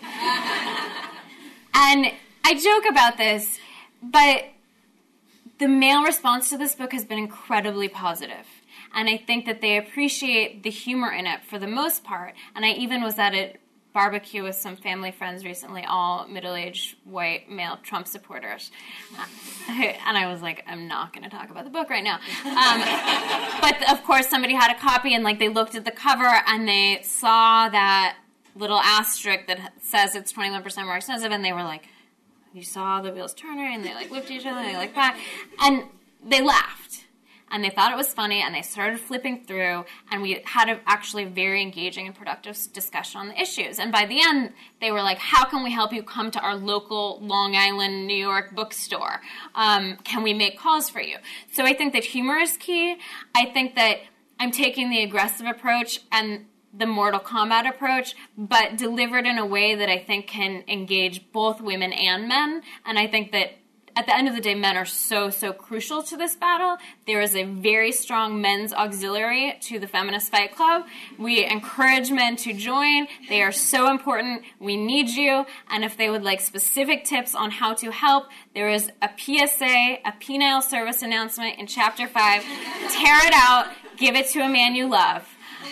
C: And I joke about this, but the male response to this book has been incredibly positive. And I think that they appreciate the humor in it for the most part. And I even was at a barbecue with some family friends recently, all middle-aged white male Trump supporters. Uh, and I was like, I'm not going to talk about the book right now. Um, but, of course, somebody had a copy, and like they looked at the cover, and they saw that little asterisk that says it's twenty-one percent more expensive, and they were like, you saw the wheels turning, and they like looked at each other, and they like that. And they laughed. And they thought it was funny, and they started flipping through, and we had a actually very engaging and productive discussion on the issues. And by the end, they were like, how can we help you come to our local Long Island, New York bookstore? Um, can we make calls for you? So I think that humor is key. I think that I'm taking the aggressive approach and the Mortal Kombat approach, but delivered in a way that I think can engage both women and men. And I think that at the end of the day, men are so, so crucial to this battle. There is a very strong men's auxiliary to the Feminist Fight Club. We encourage men to join. They are so important. We need you. And if they would like specific tips on how to help, there is a P S A, a penile service announcement in Chapter five. Tear it out. Give it to a man you love.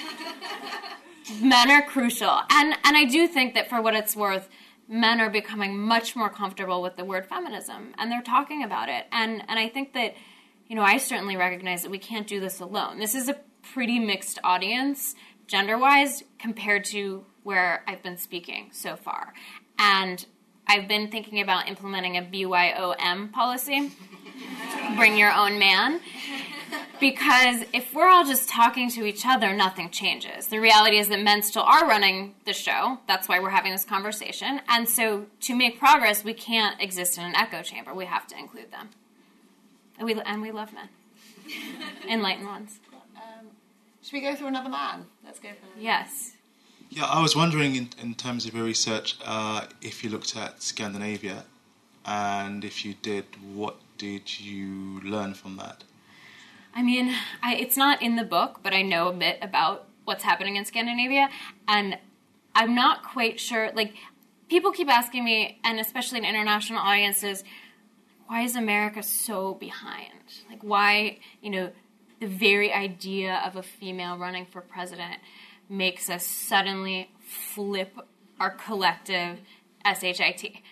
C: Men are crucial. And, and I do think that for what it's worth, men are becoming much more comfortable with the word feminism, and they're talking about it. And and I think that, you know, I certainly recognize that we can't do this alone. This is a pretty mixed audience, gender-wise, compared to where I've been speaking so far. And I've been thinking about implementing a B Y O M policy, bring your own man, because if we're all just talking to each other, nothing changes. The reality is that men still are running the show. That's why we're having this conversation. And so to make progress, we can't exist in an echo chamber. We have to include them. And we, and we love men. Enlightened ones.
F: Um, should we go through another man? Let's go for that.
C: Yes.
G: Yeah, I was wondering in, in terms of your research, uh, if you looked at Scandinavia, and if you did, what did you learn from that?
C: I mean, I, it's not in the book, but I know a bit about what's happening in Scandinavia, and I'm not quite sure, like, people keep asking me, and especially in international audiences, why is America so behind? Like, why, you know, the very idea of a female running for president makes us suddenly flip our collective S H I T.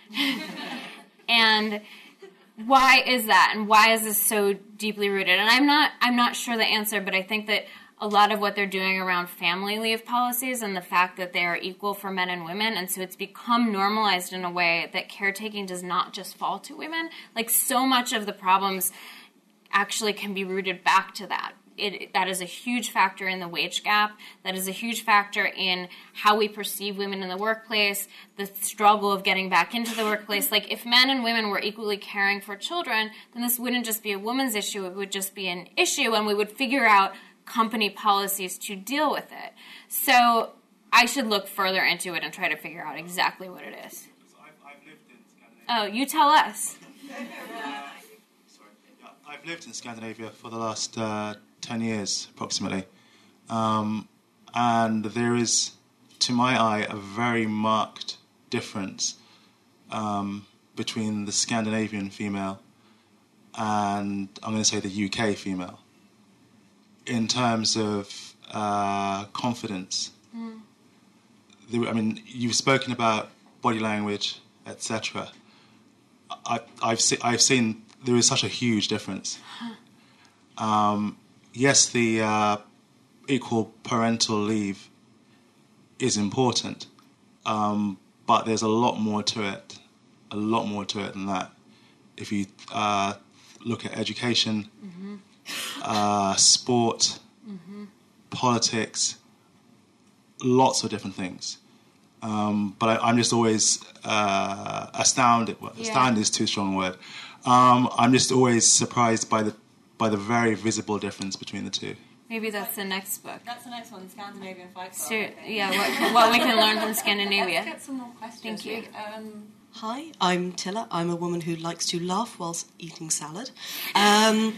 C: And why is that? And why is this so deeply rooted? And I'm not I'm not sure the answer, but I think that a lot of what they're doing around family leave policies and the fact that they are equal for men and women, and so it's become normalized in a way that caretaking does not just fall to women. Like, so much of the problems actually can be rooted back to that. It, that is a huge factor in the wage gap. That is a huge factor in how we perceive women in the workplace, the struggle of getting back into the workplace. Like, if men and women were equally caring for children, then this wouldn't just be a woman's issue. It would just be an issue, and we would figure out company policies to deal with it. So I should look further into it and try to figure out exactly what it is.
G: I've, I've lived in Scandinavia.
C: Oh, you tell us.
G: Sorry. Yeah, I've lived in Scandinavia for the last uh, ten years, approximately. Um, and there is, to my eye, a very marked difference um, between the Scandinavian female and, I'm going to say, the U K female, in terms of uh, confidence. Mm. There, I mean, you've spoken about body language, et cetera. I've, se- I've seen there is such a huge difference. Huh. Um, yes, the uh, equal parental leave is important, um, but there's a lot more to it, a lot more to it than that. If you uh, look at education, mm-hmm. uh, sport, mm-hmm. politics, lots of different things. Um, but I, I'm just always uh, astounded. Well, yeah. Astounded is too strong a word. Um, I'm just always surprised by the by the very visible difference between the two.
C: Maybe that's the next book.
B: That's the next one, Scandinavian Fight Club.
C: So, yeah, what, what we can learn from Scandinavia.
B: Let's get some more questions.
C: Thank you.
B: Um,
H: Hi, I'm Tilla. I'm a woman who likes to laugh whilst eating salad. Um,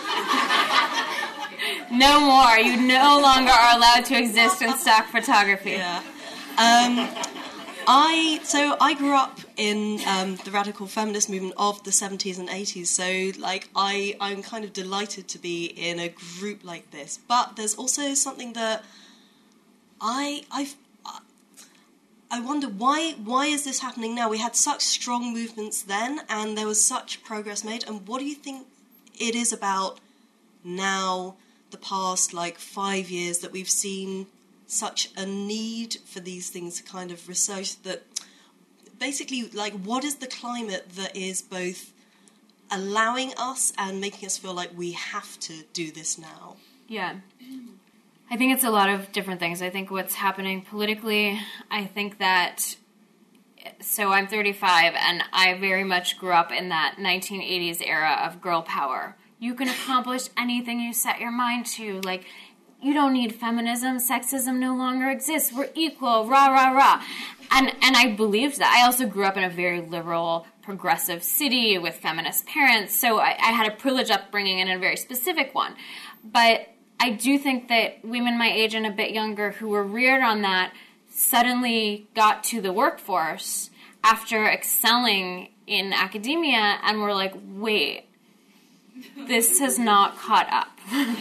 C: no more. You no longer are allowed to exist in stock photography.
H: Yeah. Um, I so I grew up in um, the radical feminist movement of the seventies and eighties. So, like, I I'm kind of delighted to be in a group like this. But there's also something that I I've. I wonder why why is this happening now? We had such strong movements then, and there was such progress made. And what do you think it is about now, the past like five years, that we've seen such a need for these things to kind of research that basically, like, what is the climate that is both allowing us and making us feel like we have to do this now?
C: Yeah. I think it's a lot of different things. I think what's happening politically, I think that, so I'm thirty-five, and I very much grew up in that nineteen eighties era of girl power. You can accomplish anything you set your mind to. Like, you don't need feminism. Sexism no longer exists. We're equal. Rah, rah, rah. And and I believed that. I also grew up in a very liberal, progressive city with feminist parents. So I, I had a privileged upbringing and a very specific one. But I do think that women my age and a bit younger who were reared on that suddenly got to the workforce after excelling in academia and were like, wait, this has not caught up.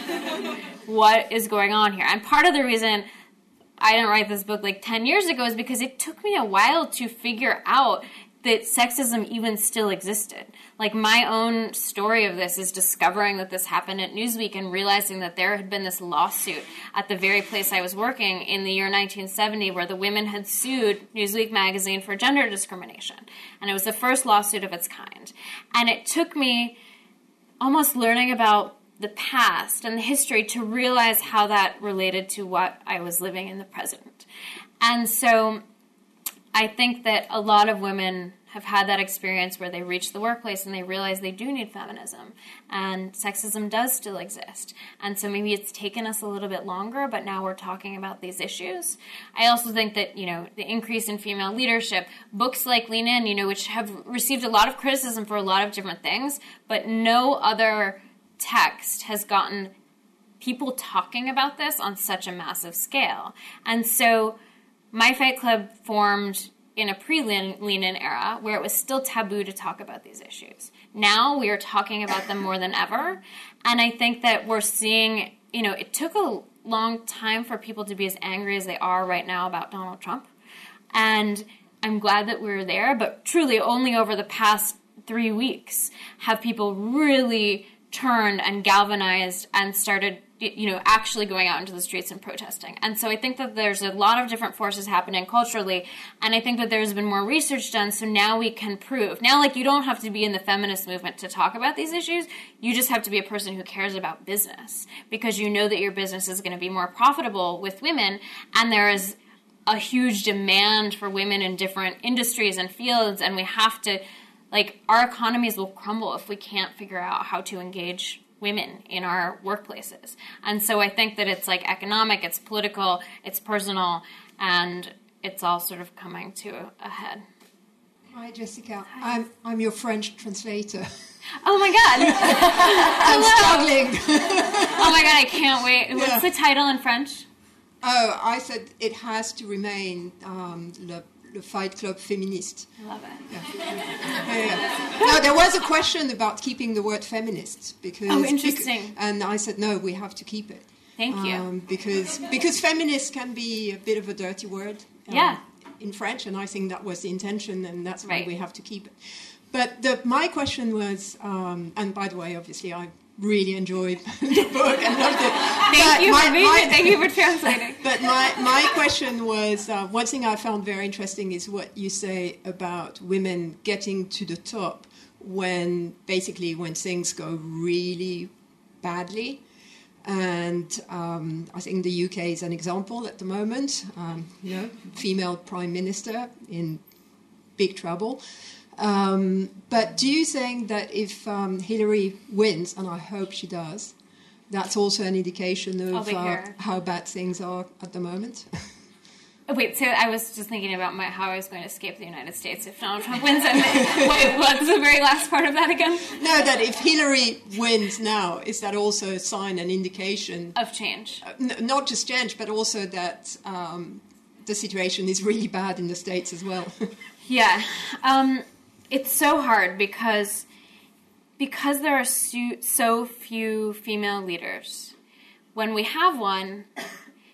C: What is going on here? And part of the reason I didn't write this book like ten years ago is because it took me a while to figure out that sexism even still existed. Like, my own story of this is discovering that this happened at Newsweek and realizing that there had been this lawsuit at the very place I was working in the year nineteen seventy where the women had sued Newsweek magazine for gender discrimination. And it was the first lawsuit of its kind. And it took me almost learning about the past and the history to realize how that related to what I was living in the present. And so I think that a lot of women have had that experience where they reach the workplace and they realize they do need feminism, and sexism does still exist. And so maybe it's taken us a little bit longer, but now we're talking about these issues. I also think that, you know, the increase in female leadership, books like Lean In, you know, which have received a lot of criticism for a lot of different things, but no other text has gotten people talking about this on such a massive scale. And so my Fight Club formed in a pre-Lean In era where it was still taboo to talk about these issues. Now we are talking about them more than ever. And I think that we're seeing, you know, it took a long time for people to be as angry as they are right now about Donald Trump. And I'm glad that we were there, but truly only over the past three weeks have people really turned and galvanized and started, you know, actually going out into the streets and protesting. And so I think that there's a lot of different forces happening culturally, and I think that there's been more research done, so now we can prove. Now, like, you don't have to be in the feminist movement to talk about these issues. You just have to be a person who cares about business, because you know that your business is going to be more profitable with women, and there is a huge demand for women in different industries and fields, and we have to, like, our economies will crumble if we can't figure out how to engage women in our workplaces. And so I think that it's like economic, it's political, it's personal, and it's all sort of coming to a head.
I: Hi, Jessica. Hi. I'm I'm your French translator.
C: Oh my God!
I: I'm struggling.
C: Oh my God, I can't wait. What's
I: Yeah.
C: the title in French?
I: Oh, I said it has to remain um, le, le Fight Club Féministe.
C: I love it.
I: Yeah. Yeah, yeah. No, there was a question about keeping the word feminist because.
C: Oh, interesting.
I: Because, and I said no, we have to keep it.
C: Thank you.
I: Um, because because feminist can be a bit of a dirty word. Um,
C: Yeah.
I: In French, and I think that was the intention, and that's why
C: Right.
I: we have to keep it. But the, my question was, um, and by the way, obviously, I really enjoyed the book and loved it.
C: Thank
I: But
C: you
I: my-
C: for being
I: my-
C: here. Thank you for translating.
I: But my, my question was, uh, one thing I found very interesting is what you say about women getting to the top when, basically, when things go really badly. And um, I think the U K is an example at the moment. Um, you know, female prime minister in big trouble. Um, but do you think that if um, Hillary wins, and I hope she does, that's also an indication
C: I'll
I: of
C: be
I: uh,
C: here.
I: how bad things are at the moment?
C: Oh, wait, so I was just thinking about my, how I was going to escape the United States if Donald Trump wins. And wait, what's the very last part of that again?
I: No, that if Hillary wins now, is that also a sign, an indication?
C: Of change.
I: Uh, n- not just change, but also that um, the situation is really bad in the States as well.
C: Yeah. Um, it's so hard because because there are so, so few female leaders. When we have one,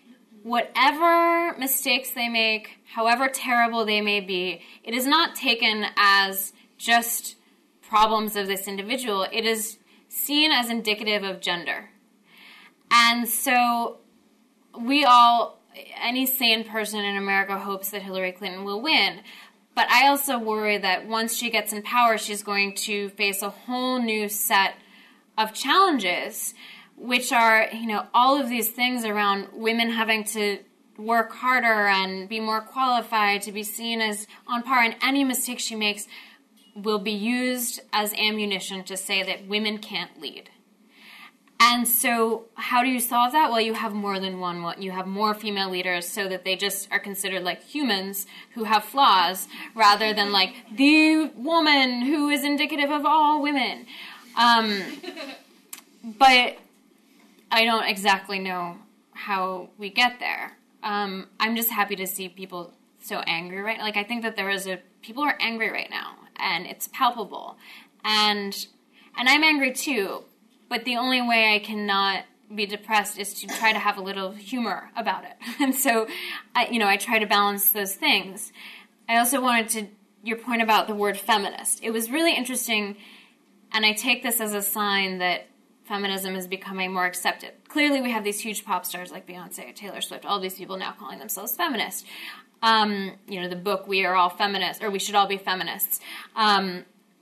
C: whatever mistakes they make, however terrible they may be, it is not taken as just problems of this individual. It is seen as indicative of gender. And so we all, any sane person in America hopes that Hillary Clinton will win. But I also worry that once she gets in power, she's going to face a whole new set of challenges, which are, you know, all of these things around women having to work harder and be more qualified to be seen as on par, and any mistake she makes will be used as ammunition to say that women can't lead. And so how do you solve that? Well, you have more than one. You have more female leaders so that they just are considered like humans who have flaws rather than like the woman who is indicative of all women. Um, but I don't exactly know how we get there. Um, I'm just happy to see people so angry right now. Like, I think that there is a, people are angry right now, and it's palpable. And, and I'm angry too. But the only way I cannot be depressed is to try to have a little humor about it. And so, I, you know, I try to balance those things. I also wanted to, your point about the word feminist. It was really interesting, and I take this as a sign that feminism is becoming more accepted. Clearly, we have these huge pop stars like Beyonce, Taylor Swift, all these people now calling themselves feminists. Um, you know, the book, We Are All Feminists, or We Should All Be Feminists. Um,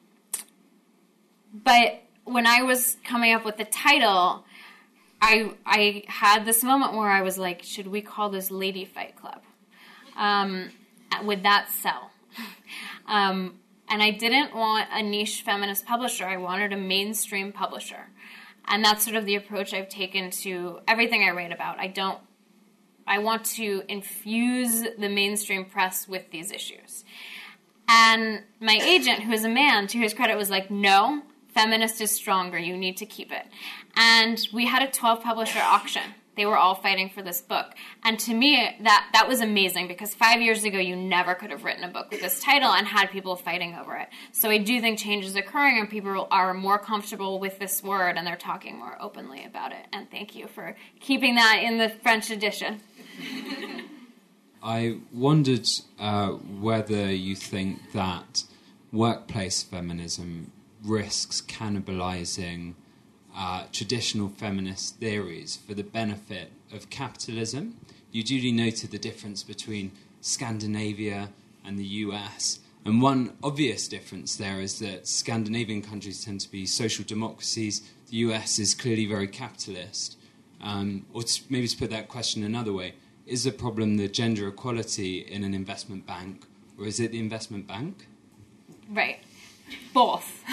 C: but when I was coming up with the title, I I had this moment where I was like, should we call this Lady Fight Club? Um, would that sell? um, and I didn't want a niche feminist publisher. I wanted a mainstream publisher. And that's sort of the approach I've taken to everything I write about. I don't, I want to infuse the mainstream press with these issues. And my agent, who is a man, to his credit, was like, no, feminist is stronger. You need to keep it. And we had a twelve publisher auction. They were all fighting for this book. And to me, that, that was amazing, because five years ago, you never could have written a book with this title and had people fighting over it. So I do think change is occurring, and people are more comfortable with this word, and they're talking more openly about it. And thank you for keeping that in the French edition.
J: I wondered uh, whether you think that workplace feminism risks cannibalizing uh, traditional feminist theories for the benefit of capitalism. You duly noted the difference between Scandinavia and the U S, and one obvious difference there is that Scandinavian countries tend to be social democracies. The U S is clearly very capitalist. Um, or to, maybe to put that question another way, is the problem the gender equality in an investment bank, or is it the investment bank?
C: Right. Both,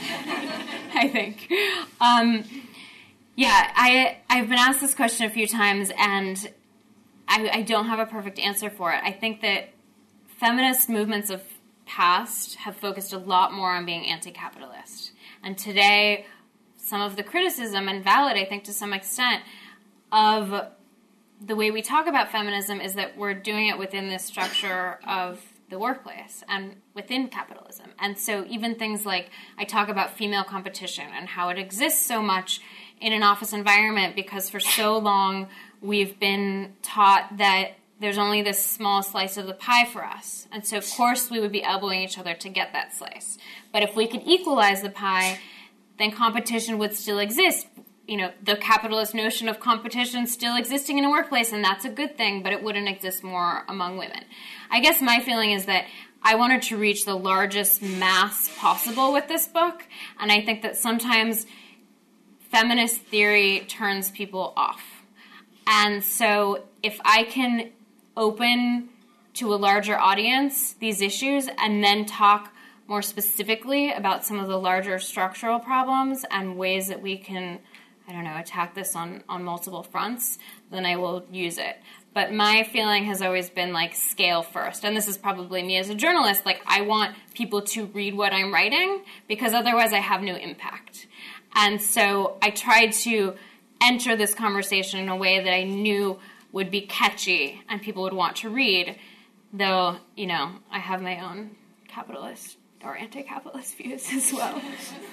C: I think. Um, yeah, I, I've been asked this question a few times, and I, I don't have a perfect answer for it. I think that feminist movements of past have focused a lot more on being anti-capitalist. And today, some of the criticism, and valid, I think, to some extent, of the way we talk about feminism is that we're doing it within this structure of the workplace and within capitalism. And so even things like, I talk about female competition and how it exists so much in an office environment because for so long we've been taught that there's only this small slice of the pie for us. And so of course we would be elbowing each other to get that slice. But if we could equalize the pie, then competition would still exist. You know, the capitalist notion of competition still existing in a workplace, and that's a good thing, but it wouldn't exist more among women. I guess my feeling is that I wanted to reach the largest mass possible with this book, and I think that sometimes feminist theory turns people off. And so if I can open to a larger audience these issues and then talk more specifically about some of the larger structural problems and ways that we can, I don't know, attack this on, on multiple fronts, then I will use it. But my feeling has always been, like, scale first. And this is probably me as a journalist. Like, I want people to read what I'm writing because otherwise I have no impact. And so I tried to enter this conversation in a way that I knew would be catchy and people would want to read, though, you know, I have my own capitalist or anti-capitalist views as well.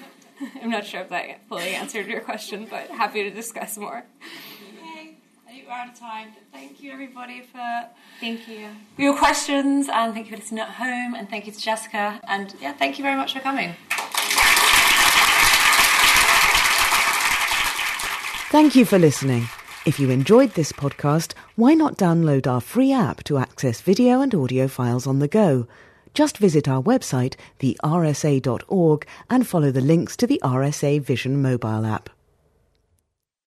C: I'm not sure if that fully answered your question, but happy to discuss more.
F: Okay.
B: we're out of time. Thank you, everybody, for
C: Thank you.
B: your questions, and thank you for listening at home, and thank you to Jessica, and yeah, thank you very much for coming.
A: Thank you for listening. If you enjoyed this podcast, why not download our free app to access video and audio files on the go? Just visit our website, the r s a dot org, and follow the links to the R S A Vision mobile app.